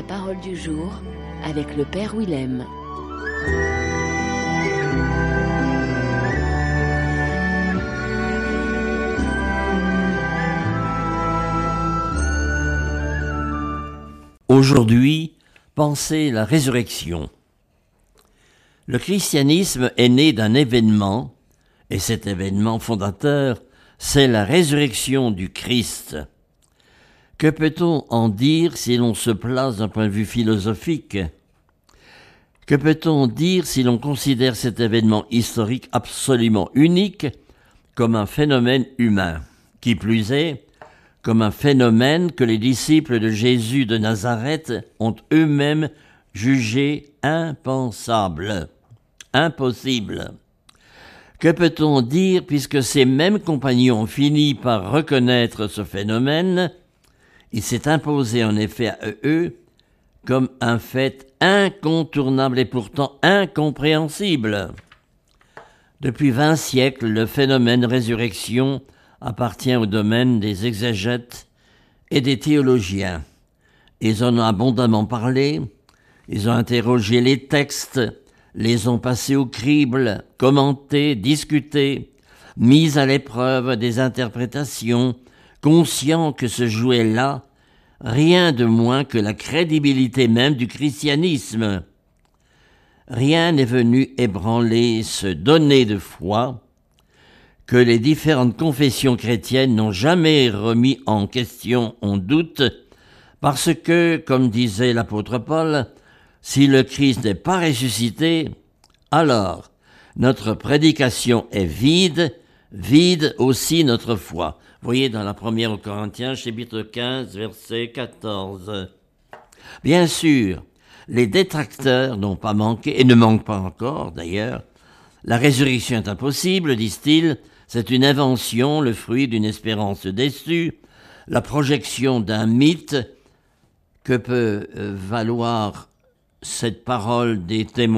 parole du jour avec le Père Willem. Aujourd'hui, pensez la résurrection. Le christianisme est né d'un événement, et cet événement fondateur, c'est la résurrection du Christ. Que peut-on en dire si l'on se place d'un point de vue philosophique ? Que peut-on dire si l'on considère cet événement historique absolument unique comme un phénomène humain ? Qui plus est, comme un phénomène que les disciples de Jésus de Nazareth ont eux-mêmes jugé impensable, impossible. Que peut-on dire puisque ces mêmes compagnons ont fini par reconnaître ce phénomène ? Il s'est imposé en effet à eux comme un fait incontournable et pourtant incompréhensible. Depuis 20 siècles, le phénomène résurrection appartient au domaine des exégètes et des théologiens. Ils en ont abondamment parlé, ils ont interrogé les textes, les ont passés au crible, commentés, discutés, mis à l'épreuve des interprétations, conscients que se jouait là rien de moins que la crédibilité même du christianisme. Rien n'est venu ébranler ce donné de foi que les différentes confessions chrétiennes n'ont jamais remis en question, en doute, parce que, comme disait l'apôtre Paul, si le Christ n'est pas ressuscité, alors notre prédication est vide, vide aussi notre foi. Vous voyez dans la première aux Corinthiens, chapitre 15, verset 14. Bien sûr, les détracteurs n'ont pas manqué, et ne manquent pas encore d'ailleurs. La résurrection est impossible, disent-ils, c'est une invention, le fruit d'une espérance déçue, la projection d'un mythe. Que peut valoir cette parole des témoins ?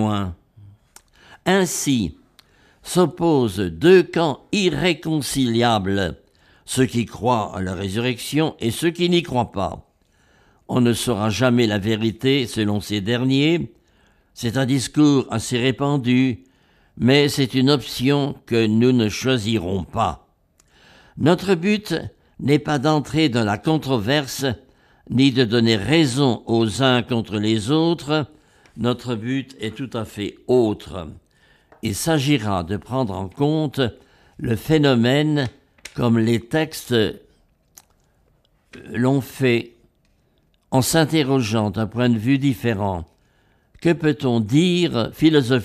Ainsi s'opposent deux camps irréconciliables, ceux qui croient à la résurrection et ceux qui n'y croient pas. On ne saura jamais la vérité selon ces derniers. C'est un discours assez répandu, mais c'est une option que nous ne choisirons pas. Notre but n'est pas d'entrer dans la controverse, ni de donner raison aux uns contre les autres. Notre but est tout à fait autre. Il s'agira de prendre en compte le phénomène comme les textes l'ont fait, en s'interrogeant d'un point de vue différent. Que peut-on dire philosophiquement ?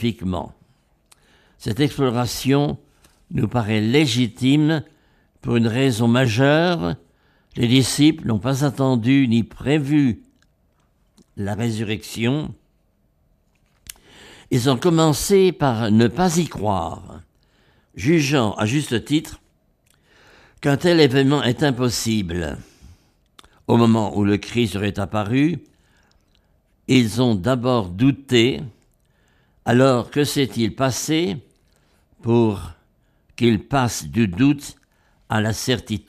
Cette exploration nous paraît légitime pour une raison majeure. Les disciples n'ont pas attendu ni prévu la résurrection. Ils ont commencé par ne pas y croire, jugeant à juste titre qu'un tel événement est impossible. Au moment où le Christ serait apparu, ils ont d'abord douté. Alors que s'est-il passé pour qu'ils passent du doute à la certitude ?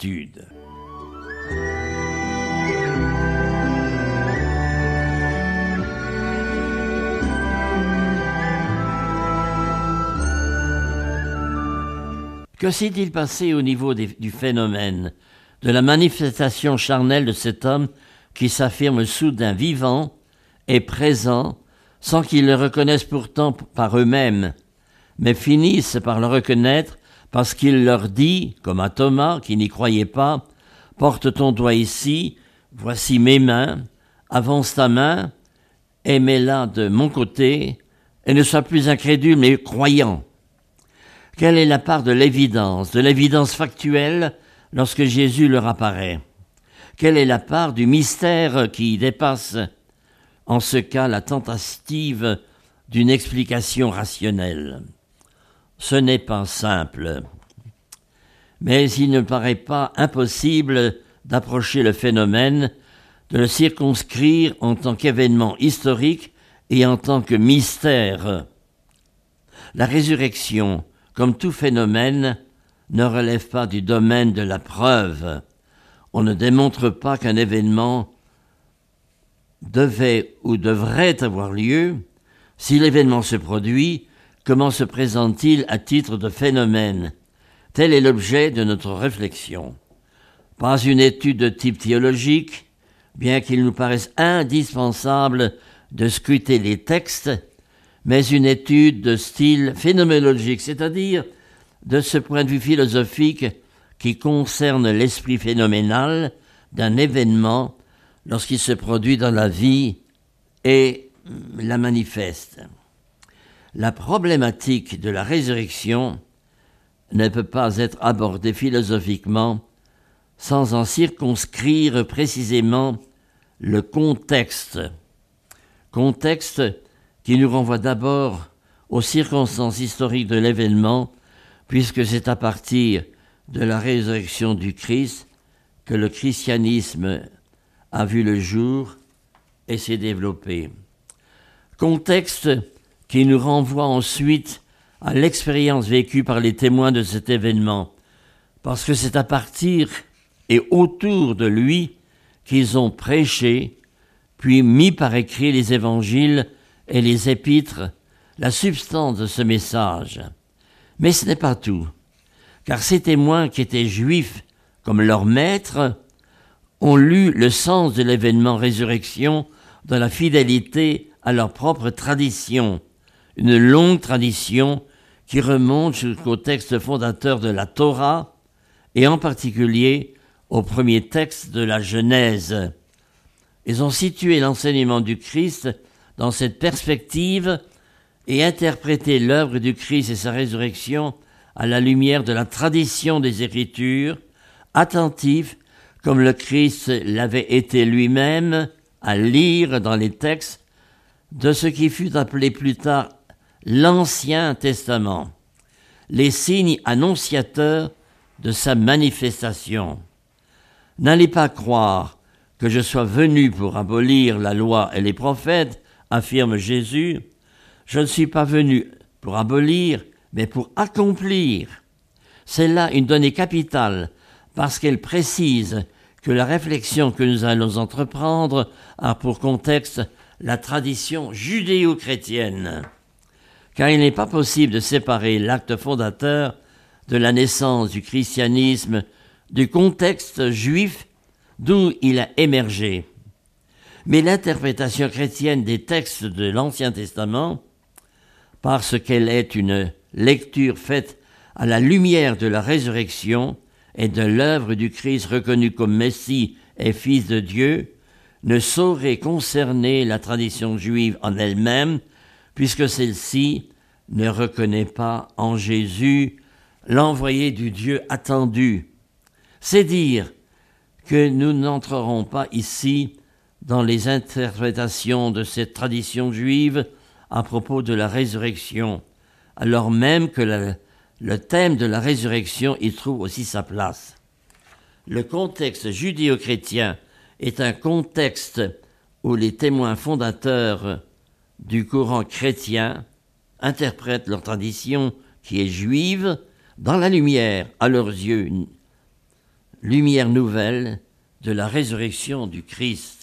Que s'est-il passé au niveau du phénomène, de la manifestation charnelle de cet homme qui s'affirme soudain vivant et présent, sans qu'ils le reconnaissent pourtant par eux-mêmes, mais finissent par le reconnaître parce qu'il leur dit, comme à Thomas qui n'y croyait pas, « Porte ton doigt ici, voici mes mains, avance ta main, et mets-la de mon côté, et ne sois plus incrédule mais croyant. » Quelle est la part de l'évidence factuelle lorsque Jésus leur apparaît ? Quelle est la part du mystère qui dépasse, en ce cas, la tentative d'une explication rationnelle ? Ce n'est pas simple, mais il ne paraît pas impossible d'approcher le phénomène, de le circonscrire en tant qu'événement historique et en tant que mystère. La résurrection, comme tout phénomène, ne relève pas du domaine de la preuve. On ne démontre pas qu'un événement devait ou devrait avoir lieu, si l'événement se produit, comment se présente-t-il à titre de phénomène? Tel est l'objet de notre réflexion. Pas une étude de type théologique, bien qu'il nous paraisse indispensable de scruter les textes, mais une étude de style phénoménologique, c'est-à-dire de ce point de vue philosophique qui concerne l'esprit phénoménal d'un événement lorsqu'il se produit dans la vie et la manifeste. La problématique de la résurrection ne peut pas être abordée philosophiquement sans en circonscrire précisément le contexte. Contexte qui nous renvoie d'abord aux circonstances historiques de l'événement, puisque c'est à partir de la résurrection du Christ que le christianisme a vu le jour et s'est développé. Contexte qui nous renvoie ensuite à l'expérience vécue par les témoins de cet événement, parce que c'est à partir et autour de lui qu'ils ont prêché, puis mis par écrit les évangiles et les épîtres, la substance de ce message. Mais ce n'est pas tout, car ces témoins qui étaient juifs comme leur maître ont lu le sens de l'événement résurrection dans la fidélité à leur propre tradition, une longue tradition qui remonte jusqu'au texte fondateur de la Torah et en particulier au premier texte de la Genèse. Ils ont situé l'enseignement du Christ dans cette perspective et interprété l'œuvre du Christ et sa résurrection à la lumière de la tradition des Écritures, attentifs, comme le Christ l'avait été lui-même, à lire dans les textes de ce qui fut appelé plus tard l'Ancien Testament, les signes annonciateurs de sa manifestation. N'allez pas croire que je sois venu pour abolir la loi et les prophètes, affirme Jésus. Je ne suis pas venu pour abolir, mais pour accomplir. C'est là une donnée capitale, parce qu'elle précise que la réflexion que nous allons entreprendre a pour contexte la tradition judéo-chrétienne. Car il n'est pas possible de séparer l'acte fondateur de la naissance du christianisme du contexte juif d'où il a émergé. Mais l'interprétation chrétienne des textes de l'Ancien Testament, parce qu'elle est une lecture faite à la lumière de la résurrection et de l'œuvre du Christ reconnu comme Messie et Fils de Dieu, ne saurait concerner la tradition juive en elle-même, puisque celle-ci ne reconnaît pas en Jésus l'envoyé du Dieu attendu. C'est dire que nous n'entrerons pas ici dans les interprétations de cette tradition juive à propos de la résurrection, alors même que le thème de la résurrection y trouve aussi sa place. Le contexte judéo-chrétien est un contexte où les témoins fondateurs du courant chrétien interprètent leur tradition qui est juive dans la lumière, à leurs yeux, une lumière nouvelle de la résurrection du Christ.